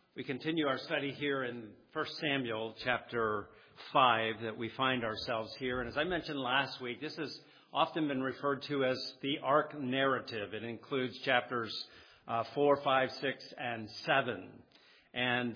We continue our study here in 1 Samuel chapter 5 that we find ourselves here. And as I mentioned last week, this has often been referred to as the Ark narrative. It includes chapters 4, 5, 6, and 7. And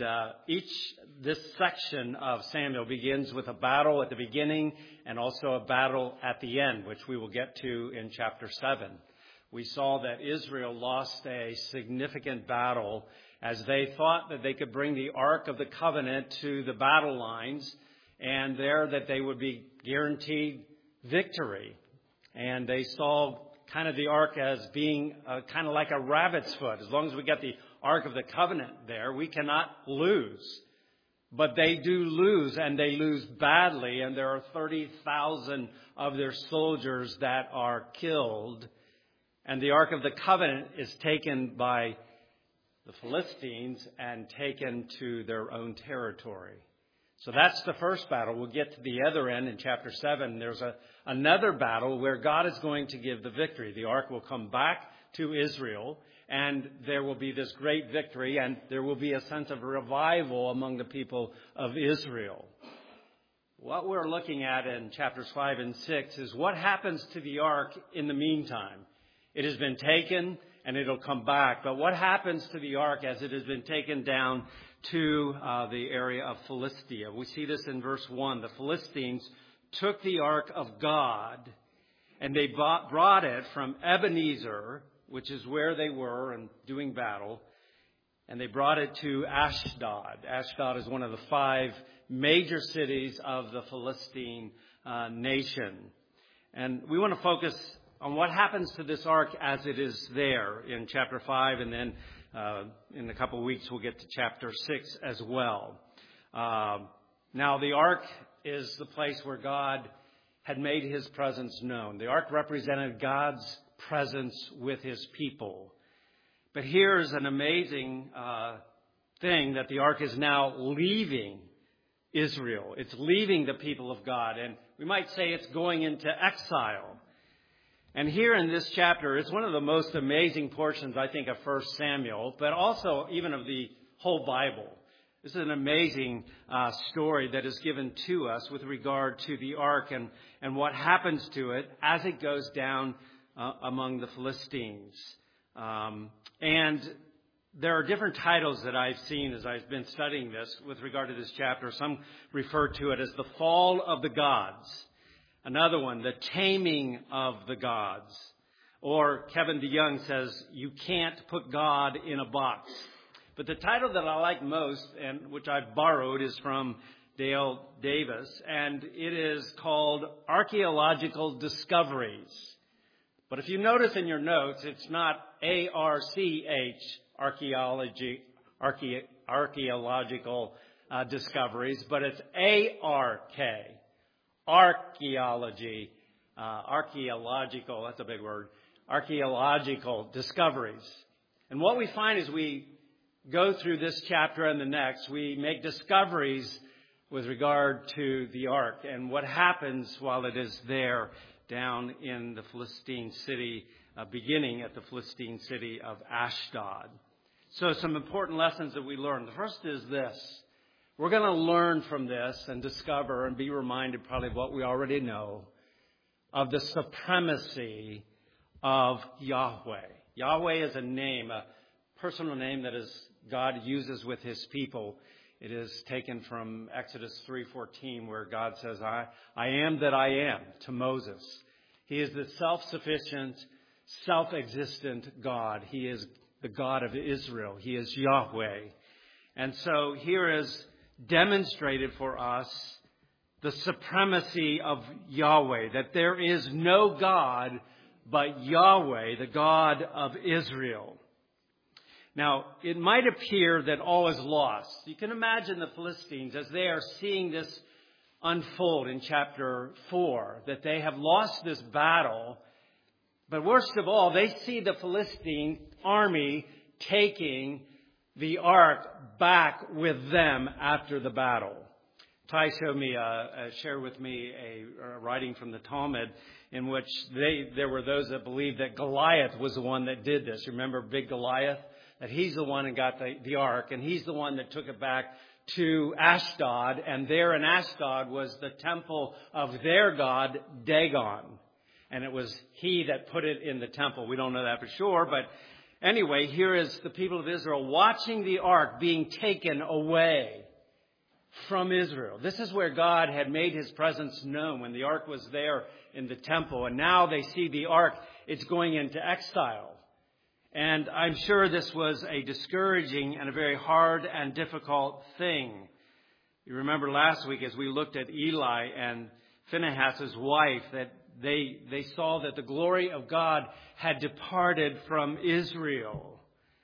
this section of Samuel begins with a battle at the beginning and also a battle at the end, which we will get to in chapter 7. We saw that Israel lost a significant battle as they thought that they could bring the Ark of the Covenant to the battle lines, and there that they would be guaranteed victory. And they saw kind of the Ark as being kind of like a rabbit's foot. As long as we get the Ark of the Covenant there, we cannot lose. But they do lose, and they lose badly, and there are 30,000 of their soldiers that are killed. And the Ark of the Covenant is taken by the Philistines and taken to their own territory. So that's the first battle. We'll get to the other end in chapter 7. There's another battle where God is going to give the victory. The Ark will come back to Israel, and there will be this great victory, and there will be a sense of revival among the people of Israel. What we're looking at in chapters 5 and 6 is what happens to the Ark in the meantime. It has been taken, and it'll come back. But what happens to the Ark as it has been taken down to the area of Philistia? We see this in verse 1. The Philistines took the Ark of God, and they brought it from Ebenezer, which is where they were and doing battle, and they brought it to Ashdod. Ashdod is one of the 5 major cities of the Philistine nation. And we want to focus on what happens to this Ark as it is there in chapter 5, and then in a couple of weeks we'll get to chapter 6 as well. Now the Ark is the place where God had made his presence known. The Ark represented God's presence with his people. But here's an amazing thing, that the Ark is now leaving Israel. It's leaving the people of God, and we might say it's going into exile. And here in this chapter, it's one of the most amazing portions, I think, of 1 Samuel, but also even of the whole Bible. This is an amazing story that is given to us with regard to the Ark and what happens to it as it goes down among the Philistines. And there are different titles that I've seen as I've been studying this with regard to this chapter. Some refer to it as the fall of the gods. Another one, the taming of the gods. Or Kevin DeYoung says, you can't put God in a box. But the title that I like most, and which I've borrowed, is from Dale Davis, and it is called Archaeological Discoveries. But if you notice in your notes, it's not ARCH, archaeological discoveries, but it's ARK. Archaeological, that's a big word, archaeological discoveries. And what we find as we go through this chapter and the next, we make discoveries with regard to the Ark and what happens while it is there down in the Philistine city, beginning at the Philistine city of Ashdod. So some important lessons that we learn. The first is this. We're going to learn from this and discover and be reminded probably of what we already know, of the supremacy of Yahweh. Yahweh is a name, a personal name that God uses with his people. It is taken from Exodus 3:14, where God says, I am that I am, to Moses. He is the self-sufficient, self-existent God. He is the God of Israel. He is Yahweh. And so here is demonstrated for us the supremacy of Yahweh, that there is no God but Yahweh, the God of Israel. Now, it might appear that all is lost. You can imagine the Philistines as they are seeing this unfold in chapter 4, that they have lost this battle. But worst of all, they see the Philistine army taking the Ark back with them after the battle. Ty shared with me a writing from the Talmud in which there were those that believed that Goliath was the one that did this. Remember big Goliath? that he's the one that got the ark, and he's the one that took it back to Ashdod, and there in Ashdod was the temple of their god, Dagon. And it was he that put it in the temple. We don't know that for sure, but anyway, here is the people of Israel watching the ark being taken away from Israel. This is where God had made his presence known when the ark was there in the temple. And now they see the ark, it's going into exile. And I'm sure this was a discouraging and a very hard and difficult thing. You remember last week as we looked at Eli and Phinehas' wife, that they saw that the glory of God had departed from Israel.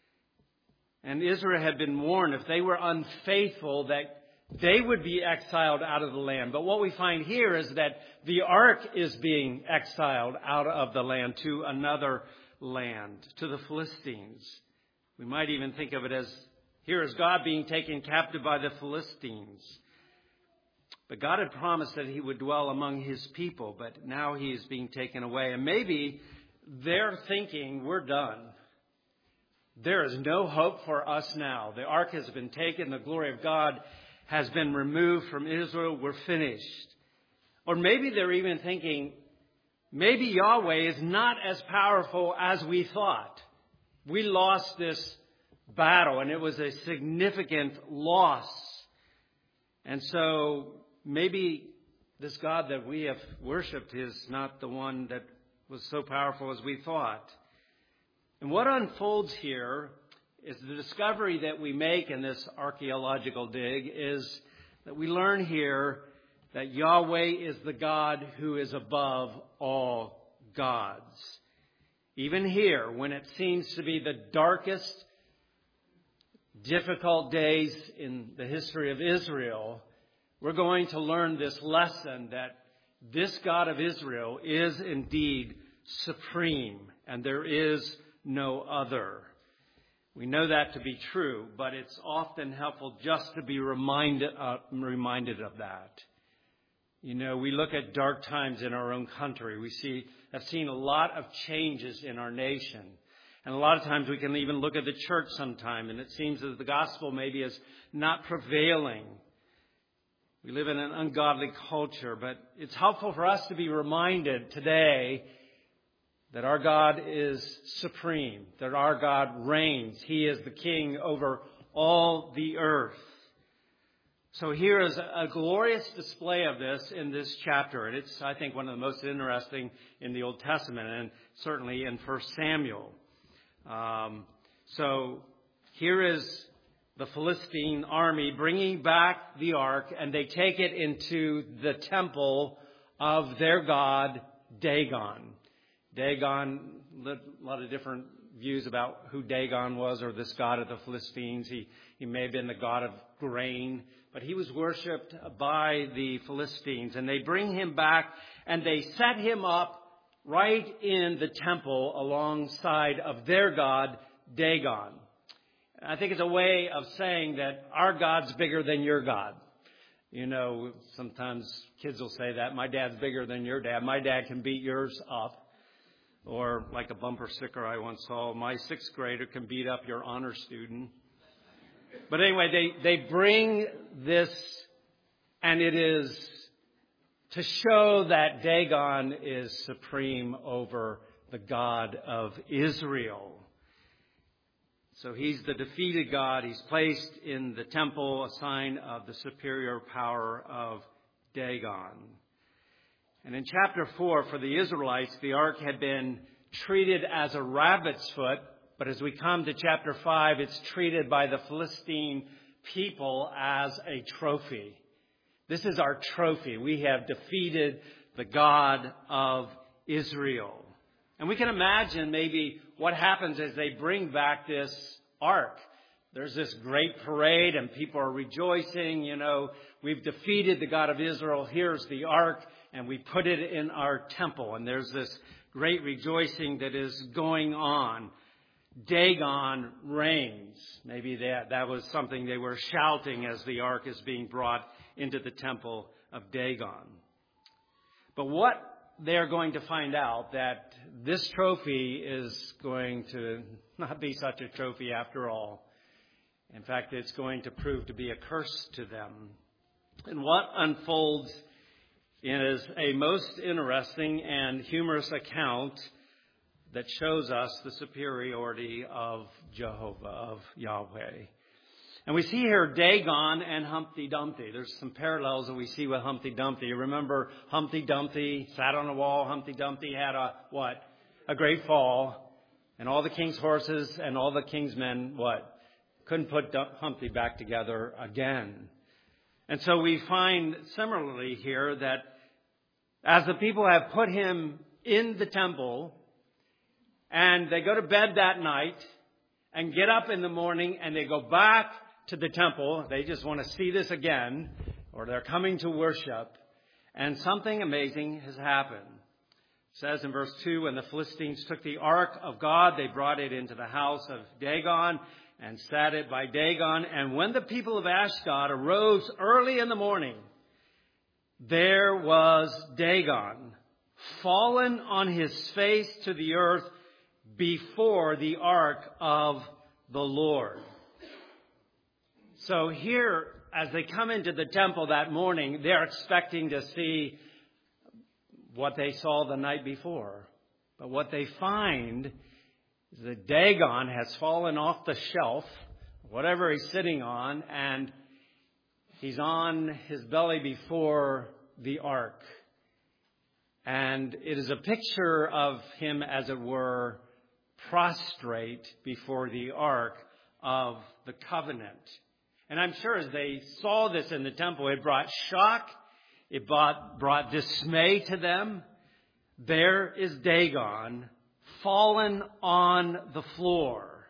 And Israel had been warned if they were unfaithful that they would be exiled out of the land. But what we find here is that the ark is being exiled out of the land to another land, to the Philistines. We might even think of it as, here is God being taken captive by the Philistines. But God had promised that he would dwell among his people, but now he is being taken away. And maybe they're thinking, we're done. There is no hope for us now. The ark has been taken. The glory of God has been removed from Israel. We're finished. Or maybe they're even thinking, maybe Yahweh is not as powerful as we thought. We lost this battle, and it was a significant loss. And so maybe this God that we have worshipped is not the one that was so powerful as we thought. And what unfolds here is the discovery that we make in this archaeological dig is that we learn here that Yahweh is the God who is above all gods. Even here, when it seems to be the darkest, difficult days in the history of Israel, we're going to learn this lesson that this God of Israel is indeed supreme, and there is no other. We know that to be true, but it's often helpful just to be reminded of that. You know, we look at dark times in our own country. Have seen a lot of changes in our nation. And a lot of times we can even look at the church sometime, and it seems that the gospel maybe is not prevailing. We live in an ungodly culture, but it's helpful for us to be reminded today that our God is supreme, that our God reigns. He is the king over all the earth. So here is a glorious display of this in this chapter. And it's, I think, one of the most interesting in the Old Testament, and certainly in 1 Samuel. So here is the Philistine army bringing back the ark, and they take it into the temple of their god, Dagon. Dagon, a lot of different views about who Dagon was, or this god of the Philistines. He may have been the god of grain, but he was worshipped by the Philistines. And they bring him back, and they set him up right in the temple alongside of their god, Dagon. I think it's a way of saying that our God's bigger than your God. You know, sometimes kids will say that. My dad's bigger than your dad. My dad can beat yours up. Or like a bumper sticker I once saw, my sixth grader can beat up your honor student. But anyway, they bring this, and it is to show that Dagon is supreme over the God of Israel. So he's the defeated God. He's placed in the temple, a sign of the superior power of Dagon. And in chapter 4, for the Israelites, the ark had been treated as a rabbit's foot. But as we come to chapter 5, it's treated by the Philistine people as a trophy. This is our trophy. We have defeated the God of Israel. And we can imagine maybe what happens as they bring back this ark. There's this great parade and people are rejoicing. You know, we've defeated the God of Israel. Here's the ark, and we put it in our temple. And there's this great rejoicing that is going on. Dagon reigns. Maybe that was something they were shouting as the ark is being brought into the temple of Dagon. But what they're going to find out, that this trophy is going to not be such a trophy after all. In fact, it's going to prove to be a curse to them. And what unfolds is a most interesting and humorous account that shows us the superiority of Jehovah, of Yahweh. And we see here Dagon and Humpty Dumpty. There's some parallels that we see with Humpty Dumpty. You remember Humpty Dumpty sat on a wall. Humpty Dumpty had a great fall. And all the king's horses and all the king's men, couldn't put Humpty back together again. And so we find similarly here that as the people have put him in the temple, and they go to bed that night and get up in the morning and they go back to the temple. They just want to see this again, or they're coming to worship. And something amazing has happened. It says in verse 2, when the Philistines took the ark of God, they brought it into the house of Dagon and sat it by Dagon. And when the people of Ashdod arose early in the morning, there was Dagon fallen on his face to the earth before the ark of the Lord. So here, as they come into the temple that morning, they're expecting to see what they saw the night before. But what they find is that Dagon has fallen off the shelf, whatever he's sitting on, and he's on his belly before the ark. And it is a picture of him, as it were, prostrate before the ark of the covenant. And I'm sure as they saw this in the temple, it brought shock. It brought dismay to them. There is Dagon fallen on the floor.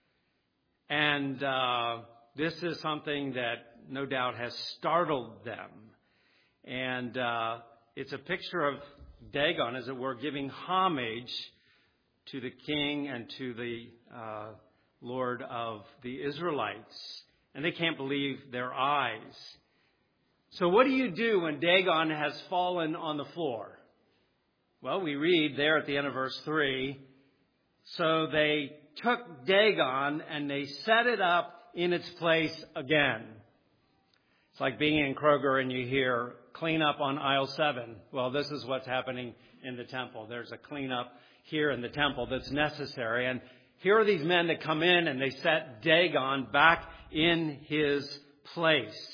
And this is something that no doubt has startled them. And it's a picture of Dagon, as it were, giving homage to the king and to the Lord of the Israelites. And they can't believe their eyes. So what do you do when Dagon has fallen on the floor? Well, we read there at the end of verse 3, so they took Dagon and they set it up in its place again. It's like being in Kroger and you hear clean up on aisle 7. Well, this is what's happening in the temple. There's a cleanup here in the temple that's necessary. And here are these men that come in and they set Dagon back in his place.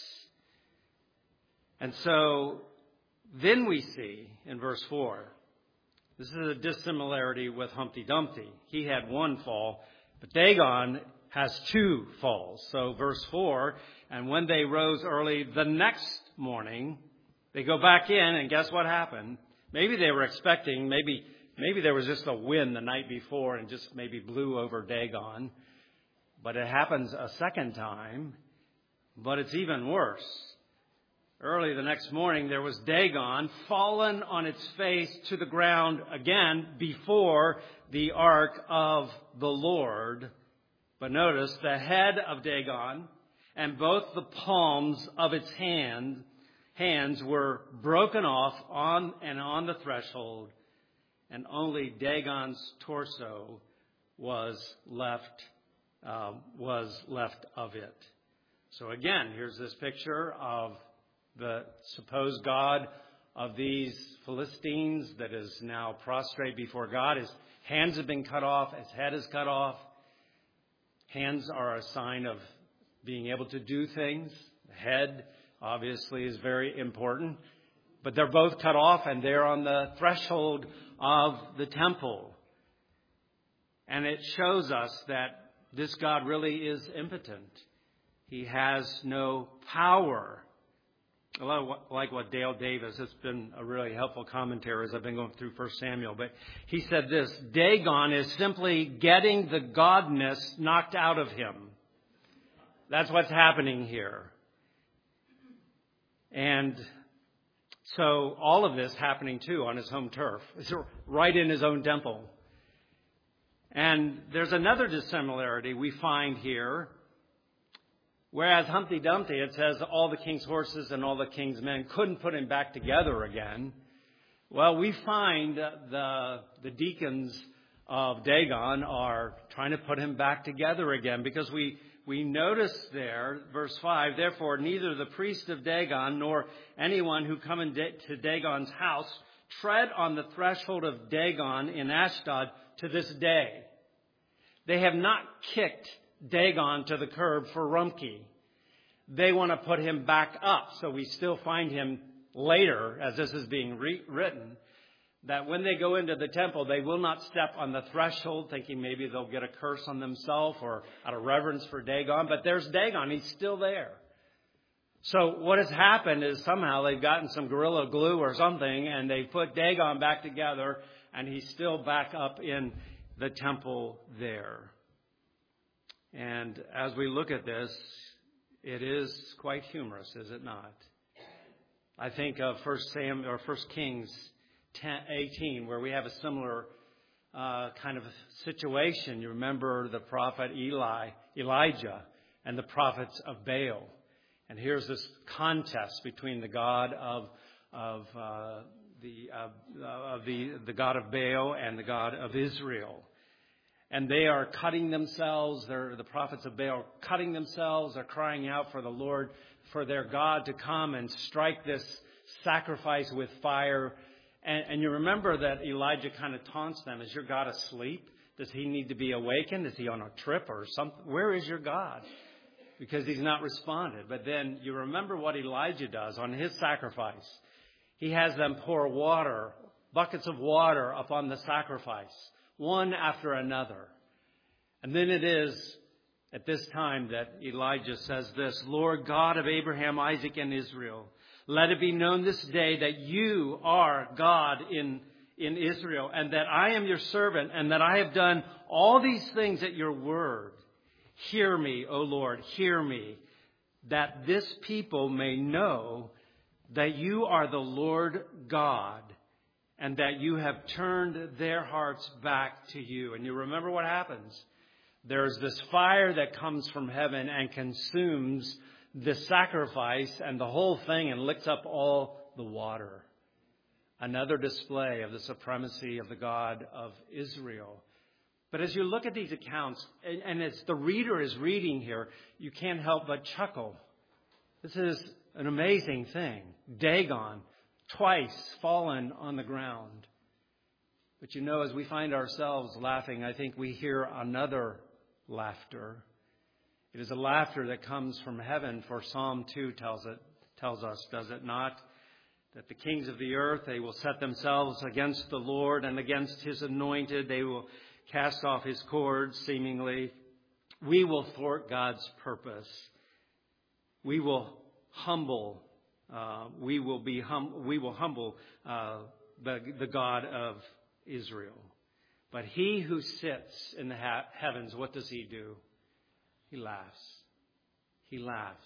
And so then we see in verse 4, this is a dissimilarity with Humpty Dumpty. He had one fall, but Dagon has two falls. So verse 4, and when they rose early the next morning, they go back in, and guess what happened? Maybe they were expecting, maybe there was just a wind the night before and just maybe blew over Dagon. But it happens a second time, but it's even worse. Early the next morning, there was Dagon fallen on its face to the ground again before the ark of the Lord. But notice the head of Dagon and both the palms of its hands were broken off on the threshold, and only Dagon's torso was left of it. So again, here's this picture of the supposed God of these Philistines that is now prostrate before God. His hands have been cut off. His head is cut off. Hands are a sign of being able to do things. The head, obviously, is very important. But they're both cut off, and they're on the threshold of the temple. And it shows us that this God really is impotent. He has no power. A lot like what Dale Davis, it's been a really helpful commentary as I've been going through 1 Samuel. But he said this, Dagon is simply getting the godness knocked out of him. That's what's happening here. And so all of this happening, too, on his home turf. It's right in his own temple. And there's another dissimilarity we find here. Whereas Humpty Dumpty, it says all the king's horses and all the king's men couldn't put him back together again. Well, we find the deacons of Dagon are trying to put him back together again, because we notice there, verse 5, therefore neither the priest of Dagon nor anyone who come into Dagon's house tread on the threshold of Dagon in Ashdod to this day. They have not kicked Dagon to the curb for Rumpke. They want to put him back up. So we still find him later, as this is being written, that when they go into the temple, they will not step on the threshold thinking maybe they'll get a curse on themselves or out of reverence for Dagon. But there's Dagon. He's still there. So what has happened is somehow they've gotten some Gorilla Glue or something, and they put Dagon back together, and he's still back up in the temple there. And as we look at this, it is quite humorous, is it not? I think of 1 Kings 18, where we have a similar kind of situation. You remember the prophet Elijah and the prophets of Baal. And here's this contest between the God of the God of Baal and the God of Israel. And they are cutting themselves. The prophets of Baal cutting themselves. They're crying out for the Lord, for their God to come and strike this sacrifice with fire. And you remember that Elijah kind of taunts them. Is your God asleep? Does he need to be awakened? Is he on a trip or something? Where is your God? Because he's not responded. But then you remember what Elijah does on his sacrifice. He has them pour water, buckets of water upon the sacrifice, one after another. And then it is at this time that Elijah says this, Lord God of Abraham, Isaac, and Israel, let it be known this day that you are God in Israel, and that I am your servant, and that I have done all these things at your word. Hear me, O Lord, hear me, that this people may know that you are the Lord God, and that you have turned their hearts back to you. And you remember what happens. There's this fire that comes from heaven and consumes the sacrifice and the whole thing and licks up all the water. Another display of the supremacy of the God of Israel. But as you look at these accounts, and as the reader is reading here, you can't help but chuckle. This is an amazing thing. Dagon, twice fallen on the ground. But you know, as we find ourselves laughing, I think we hear another laughter. It is a laughter that comes from heaven, for Psalm 2 tells us, does it not? That the kings of the earth, they will set themselves against the Lord and against his anointed. They will cast off his cords, seemingly. We will thwart God's purpose. We will humble. We will humble the God of Israel. But he who sits in the heavens, what does he do? He laughs. He laughs.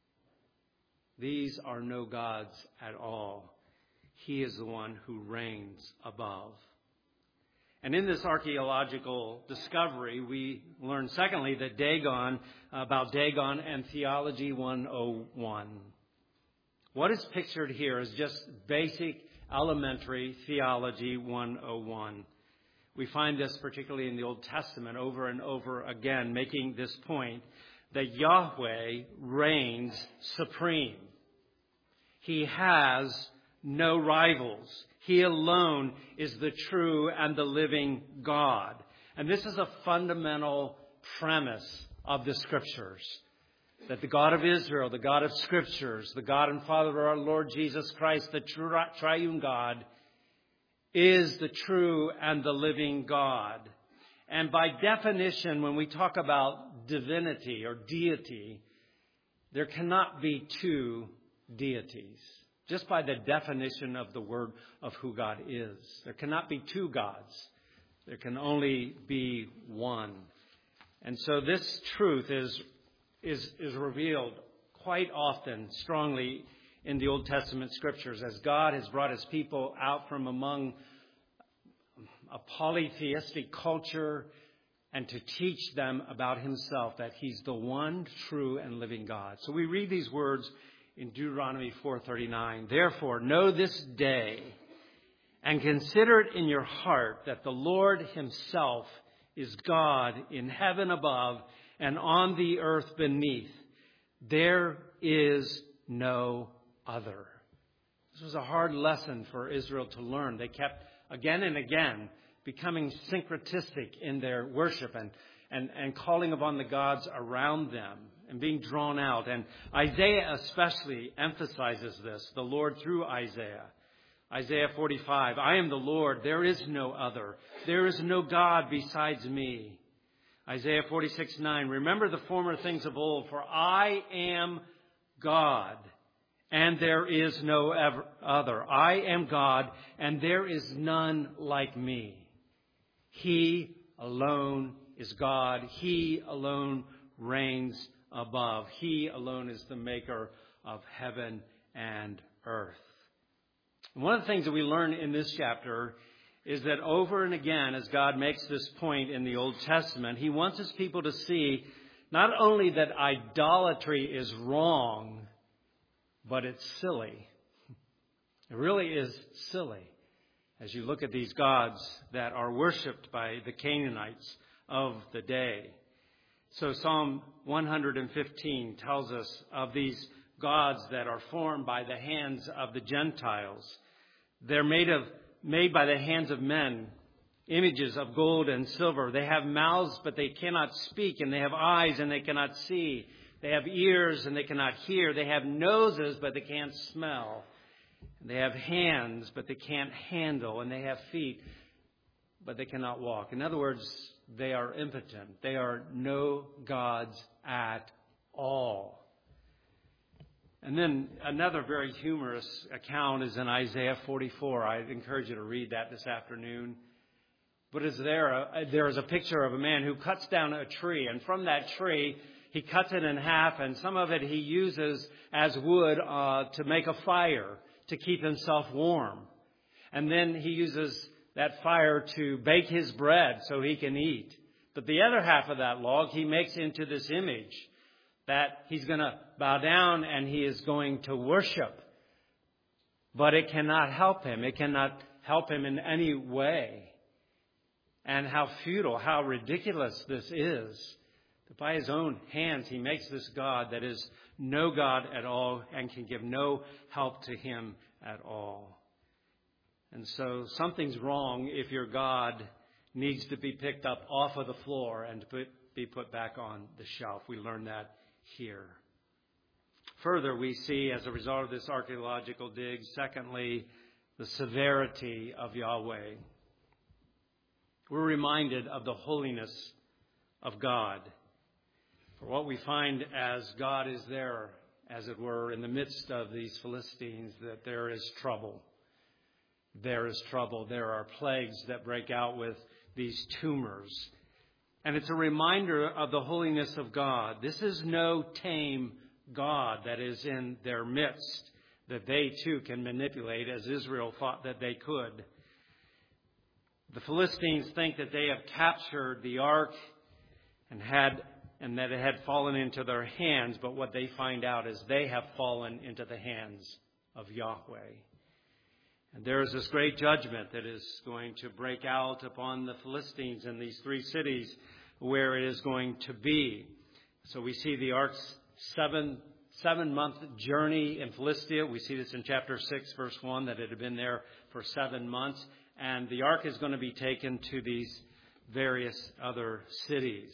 These are no gods at all. He is the one who reigns above. And in this archaeological discovery, we learn, secondly, that about Dagon and Theology 101. What is pictured here is just basic, elementary Theology 101. We find this particularly in the Old Testament over and over again, making this point that Yahweh reigns supreme. He has no rivals. He alone is the true and the living God. And this is a fundamental premise of the Scriptures. That the God of Israel, the God of Scriptures, the God and Father of our Lord Jesus Christ, the true triune God, is the true and the living God. And by definition, when we talk about divinity or deity, there cannot be two deities. Just by the definition of the word of who God is. There cannot be two gods. There can only be one. And so this truth is revealed quite often, strongly, in the Old Testament Scriptures, as God has brought his people out from among a polytheistic culture and to teach them about himself, that he's the one true and living God. So we read these words in Deuteronomy 4:39. Therefore, know this day and consider it in your heart that the Lord himself is God in heaven above and on the earth beneath. There is no other. This was a hard lesson for Israel to learn. They kept again and again becoming syncretistic in their worship and calling upon the gods around them and being drawn out. And Isaiah especially emphasizes this, the Lord through Isaiah. Isaiah 45, I am the Lord, there is no other. There is no God besides me. Isaiah 46:9, remember the former things of old, for I am God, and there is no other. I am God, and there is none like me. He alone is God. He alone reigns above. He alone is the maker of heaven and earth. And one of the things that we learn in this chapter is that over and again, as God makes this point in the Old Testament, he wants his people to see not only that idolatry is wrong, but it's silly. It really is silly as you look at these gods that are worshipped by the Canaanites of the day. So Psalm 115 tells us of these gods that are formed by the hands of the Gentiles. They're made by the hands of men, images of gold and silver. They have mouths, but they cannot speak, and they have eyes, and they cannot see. They have ears, and they cannot hear. They have noses, but they can't smell. They have hands, but they can't handle, and they have feet, but they cannot walk. In other words, they are impotent. They are no gods at all. And then another very humorous account is in Isaiah 44. I'd encourage you to read that this afternoon. But there is a picture of a man who cuts down a tree, and from that tree, he cuts it in half, and some of it he uses as wood to make a fire to keep himself warm. And then he uses that fire to bake his bread so he can eat. But the other half of that log he makes into this image that he's going to bow down and he is going to worship. But it cannot help him. It cannot help him in any way. And how futile, how ridiculous this is. That by his own hands he makes this God that is no God at all and can give no help to him at all. And so something's wrong if your God needs to be picked up off of the floor and be put back on the shelf. We learn that here. Further, we see as a result of this archaeological dig, secondly, the severity of Yahweh. We're reminded of the holiness of God. For what we find as God is there, as it were, in the midst of these Philistines, that there is trouble. There is trouble. There are plagues that break out with these tumors. And it's a reminder of the holiness of God. This is no tame God that is in their midst that they too can manipulate, as Israel thought that they could. The Philistines think that they have captured the ark and that it had fallen into their hands, but what they find out is they have fallen into the hands of Yahweh. And there is this great judgment that is going to break out upon the Philistines in these three cities where it is going to be. So we see the ark's seven-month journey in Philistia. We see this in chapter 6, verse 1, that it had been there for 7 months. And the ark is going to be taken to these various other cities.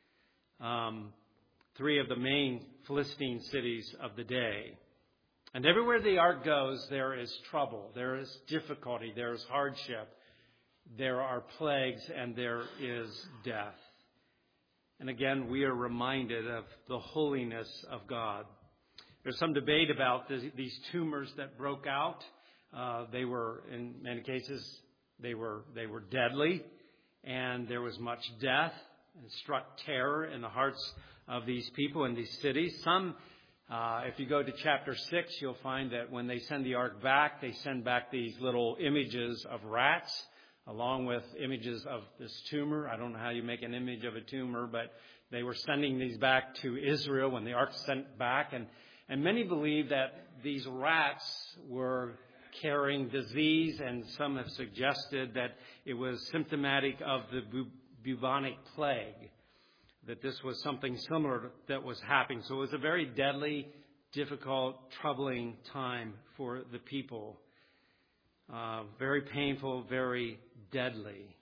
3 of the main Philistine cities of the day. And everywhere the ark goes, there is trouble, there is difficulty, there is hardship, there are plagues, and there is death. And again, we are reminded of the holiness of God. There's some debate about these tumors that broke out. They were, in many cases, they were deadly, and there was much death, and struck terror in the hearts of these people in these cities. Some, if you go to chapter 6, you'll find that when they send the ark back, they send back these little images of rats, along with images of this tumor. I don't know how you make an image of a tumor, but they were sending these back to Israel when the ark sent back. And many believe that these rats were carrying disease, and some have suggested that it was symptomatic of the bubonic plague, that this was something similar that was happening. So it was a very deadly, difficult, troubling time for the people. Very painful, very deadly.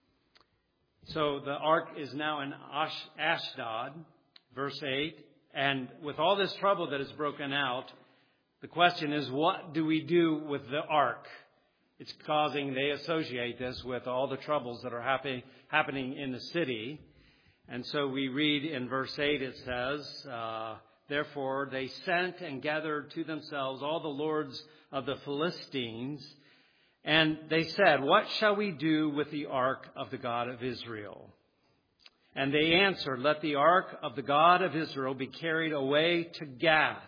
So the ark is now in Ashdod, verse 8. And with all this trouble that has broken out, the question is, what do we do with the ark? It's causing, they associate this with all the troubles that are happening in the city. And so we read in verse 8, it says, therefore they sent and gathered to themselves all the lords of the Philistines. And they said, what shall we do with the ark of the God of Israel? And they answered, let the ark of the God of Israel be carried away to Gath.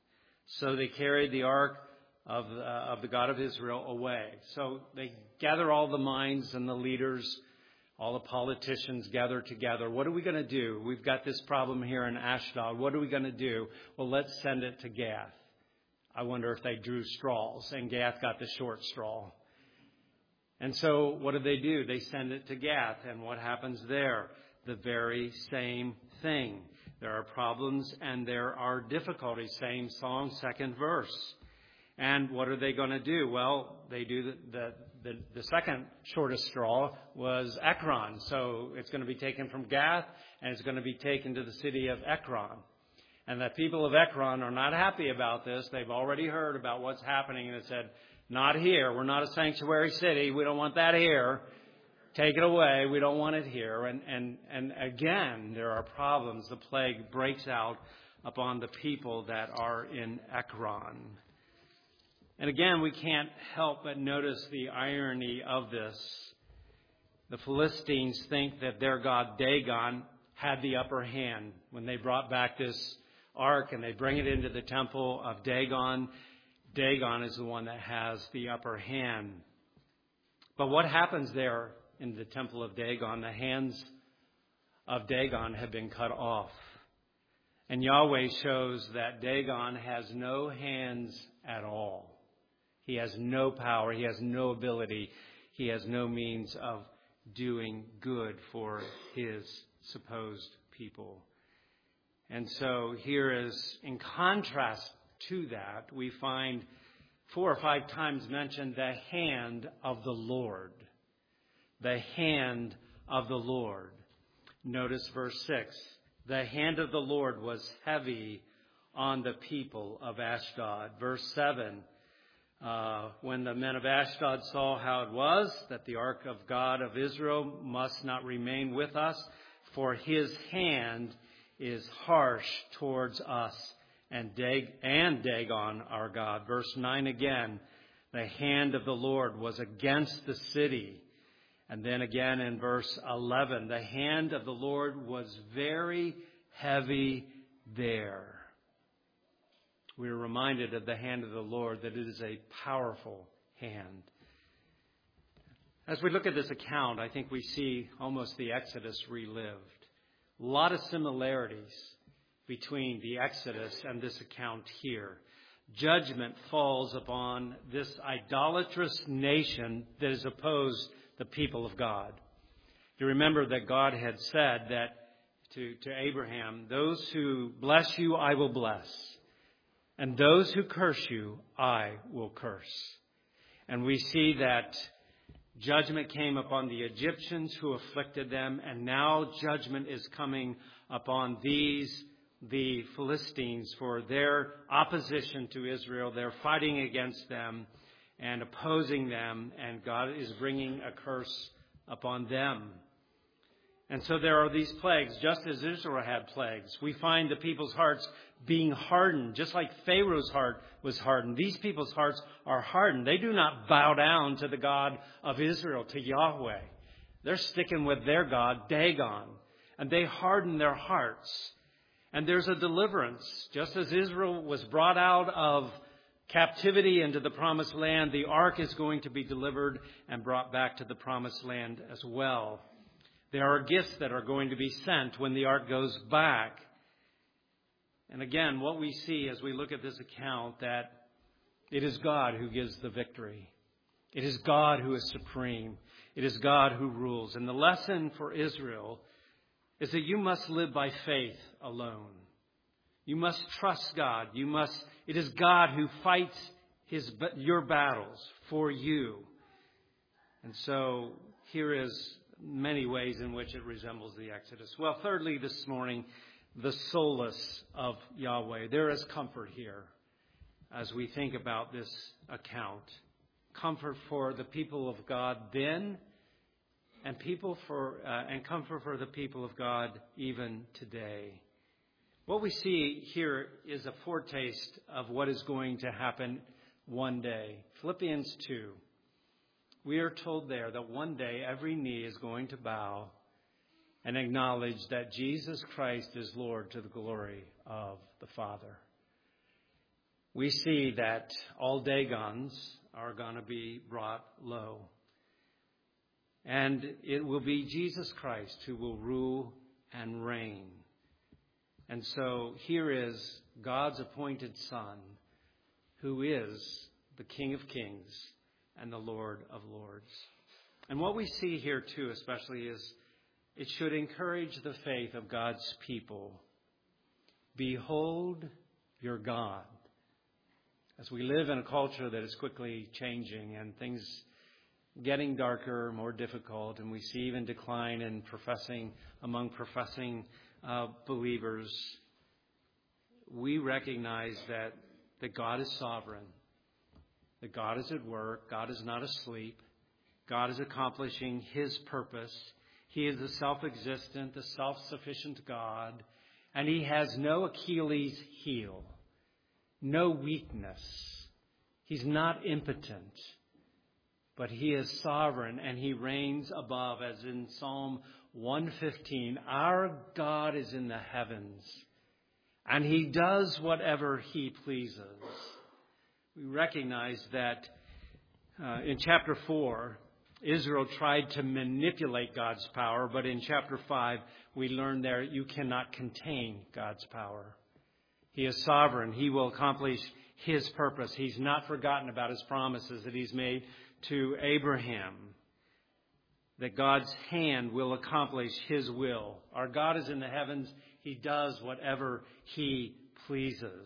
So they carried the ark of the God of Israel away. So they gather all the minds and the leaders, all the politicians gather together. What are we going to do? We've got this problem here in Ashdod. What are we going to do? Well, let's send it to Gath. I wonder if they drew straws, and Gath got the short straw. And so what do? They send it to Gath. And what happens there? The very same thing. There are problems and there are difficulties. Same song, second verse. And what are they going to do? Well, they do the second shortest straw was Ekron. So it's going to be taken from Gath and it's going to be taken to the city of Ekron. And the people of Ekron are not happy about this. They've already heard about what's happening and it said, not here. We're not a sanctuary city. We don't want that here. Take it away. We don't want it here. And again, there are problems. The plague breaks out upon the people that are in Ekron. And again, we can't help but notice the irony of this. The Philistines think that their god Dagon had the upper hand when they brought back this ark and they bring it into the temple of Dagon. Dagon is the one that has the upper hand. But what happens there in the temple of Dagon? The hands of Dagon have been cut off. And Yahweh shows that Dagon has no hands at all. He has no power. He has no ability. He has no means of doing good for his supposed people. And so here is, in contrast to that, we find 4 or 5 times mentioned the hand of the Lord. The hand of the Lord. Notice verse 6. The hand of the Lord was heavy on the people of Ashdod. Verse 7. When the men of Ashdod saw how it was, that the ark of God of Israel must not remain with us, for his hand is harsh towards us and Dagon our God. Verse 9 again, the hand of the Lord was against the city. And then again in verse 11, the hand of the Lord was very heavy there. We are reminded of the hand of the Lord, that it is a powerful hand. As we look at this account, I think we see almost the Exodus relived. A lot of similarities between the Exodus and this account here. Judgment falls upon this idolatrous nation that is opposed to the people of God. You remember that God had said that to Abraham, those who bless you, I will bless. And those who curse you, I will curse. And we see that judgment came upon the Egyptians who afflicted them, and now judgment is coming upon the Philistines for their opposition to Israel. They're fighting against them and opposing them, and God is bringing a curse upon them. And so there are these plagues, just as Israel had plagues. We find the people's hearts being hardened, just like Pharaoh's heart was hardened. These people's hearts are hardened. They do not bow down to the God of Israel, to Yahweh. They're sticking with their god, Dagon, and they harden their hearts. And there's a deliverance. Just as Israel was brought out of captivity into the promised land, the ark is going to be delivered and brought back to the promised land as well. There are gifts that are going to be sent when the ark goes back. And again, what we see as we look at this account, that It is God who gives the victory. It is God who is supreme. It is God who rules. And the lesson for Israel is that you must live by faith alone. You must trust God. It is God who fights your battles for you. And so here is many ways in which it resembles the Exodus. Well, thirdly, this morning, the solace of Yahweh. There is comfort here as we think about this account. Comfort for the people of God then, and comfort for the people of God even today. What we see here is a foretaste of what is going to happen one day. Philippians 2. We are told there that one day every knee is going to bow and acknowledge that Jesus Christ is Lord to the glory of the Father. We see that all Dagons are going to be brought low. And it will be Jesus Christ who will rule and reign. And so here is God's appointed Son, who is the King of Kings and the Lord of Lords. And what we see here too, especially, is it should encourage the faith of God's people. Behold your God. As we live in a culture that is quickly changing and things getting darker, more difficult, and we see even decline in among professing believers, we recognize that God is sovereign, that God is at work, God is not asleep, God is accomplishing His purpose. He is the self-existent, the self-sufficient God, and He has no Achilles heel, no weakness. He's not impotent, but He is sovereign and He reigns above, as in Psalm 115. Our God is in the heavens, and He does whatever He pleases. We recognize that in chapter 4, Israel tried to manipulate God's power, but in chapter 5, we learn there you cannot contain God's power. He is sovereign. He will accomplish His purpose. He's not forgotten about His promises that He's made to Abraham, that God's hand will accomplish His will. Our God is in the heavens. He does whatever He pleases.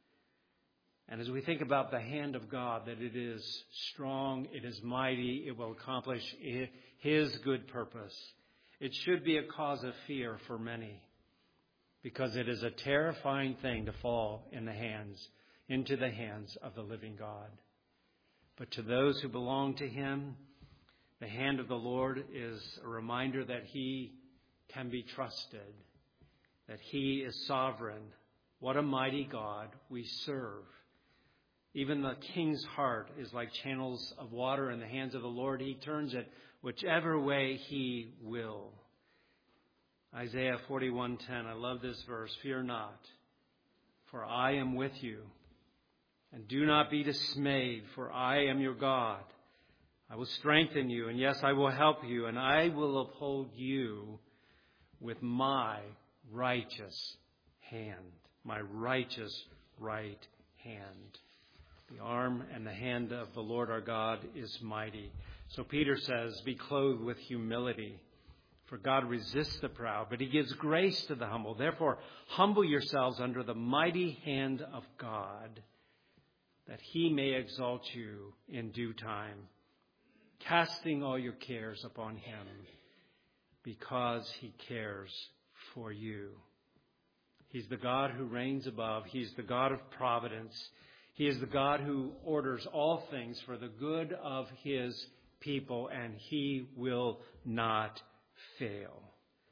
And as we think about the hand of God, that it is strong, it is mighty, it will accomplish His good purpose, it should be a cause of fear for many, because it is a terrifying thing to fall into the hands of the living God. But to those who belong to Him, the hand of the Lord is a reminder that He can be trusted, that He is sovereign. What a mighty God we serve. Even the king's heart is like channels of water in the hands of the Lord. He turns it whichever way He will. Isaiah 41:10. I love this verse. Fear not, for I am with you. And do not be dismayed, for I am your God. I will strengthen you, and yes, I will help you, and I will uphold you with my righteous hand, my righteous right hand. The arm and the hand of the Lord our God is mighty. So Peter says, be clothed with humility, for God resists the proud, but He gives grace to the humble. Therefore, humble yourselves under the mighty hand of God, that He may exalt you in due time, casting all your cares upon Him, because He cares for you. He's the God who reigns above. He's the God of providence. He is the God who orders all things for the good of His people, and He will not fail.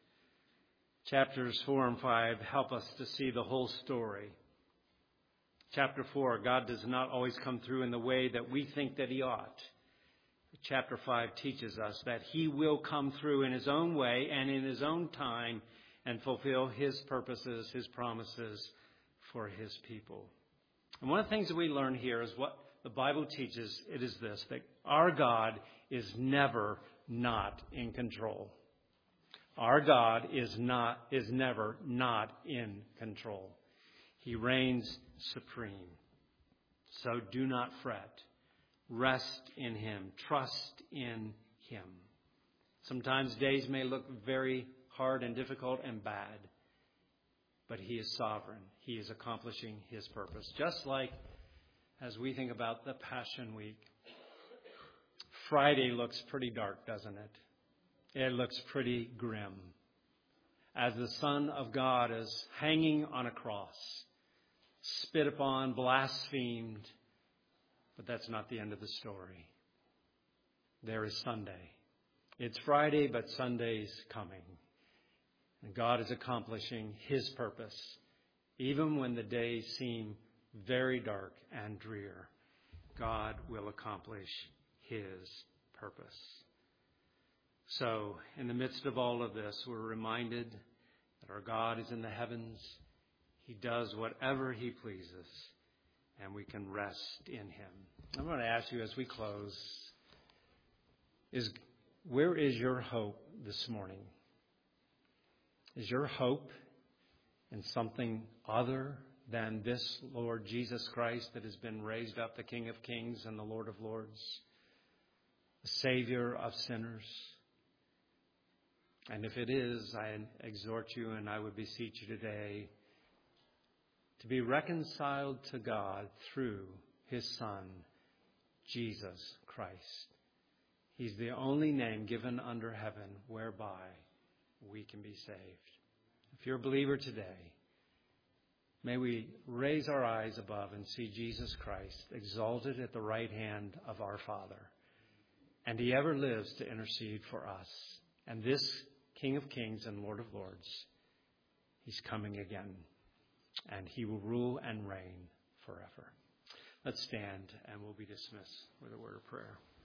Chapters 4 and 5 help us to see the whole story. Chapter 4, God does not always come through in the way that we think that He ought. Chapter 5 teaches us that He will come through in His own way and in His own time and fulfill His purposes, His promises for His people. And one of the things that we learn here is what the Bible teaches. It is this, that our God is never not in control. Our God is never not in control. He reigns supreme. So do not fret. Rest in him. Trust in him. Sometimes days may look very hard and difficult and bad, but he is sovereign. He is accomplishing his purpose. Just like as we think about the Passion Week, Friday looks pretty dark, doesn't it? It looks pretty grim. As the Son of God is hanging on a cross, spit upon, blasphemed, but that's not the end of the story. There is Sunday. It's Friday, but Sunday's coming. And God is accomplishing his purpose, even when the days seem very dark and drear. God will accomplish his purpose. So, in the midst of all of this, we're reminded that our God is in the heavens. He does whatever he pleases, and we can rest in him. I'm going to ask you as we close, where is your hope this morning? Is your hope in something other than this Lord Jesus Christ that has been raised up, the King of Kings and the Lord of Lords, the Savior of sinners? And if it is, I exhort you and I would beseech you today to be reconciled to God through his Son, Jesus Christ. He's the only name given under heaven whereby we can be saved. If you're a believer today, may we raise our eyes above and see Jesus Christ exalted at the right hand of our Father. And he ever lives to intercede for us. And this King of Kings and Lord of Lords, he's coming again. And he will rule and reign forever. Let's stand and we'll be dismissed with a word of prayer.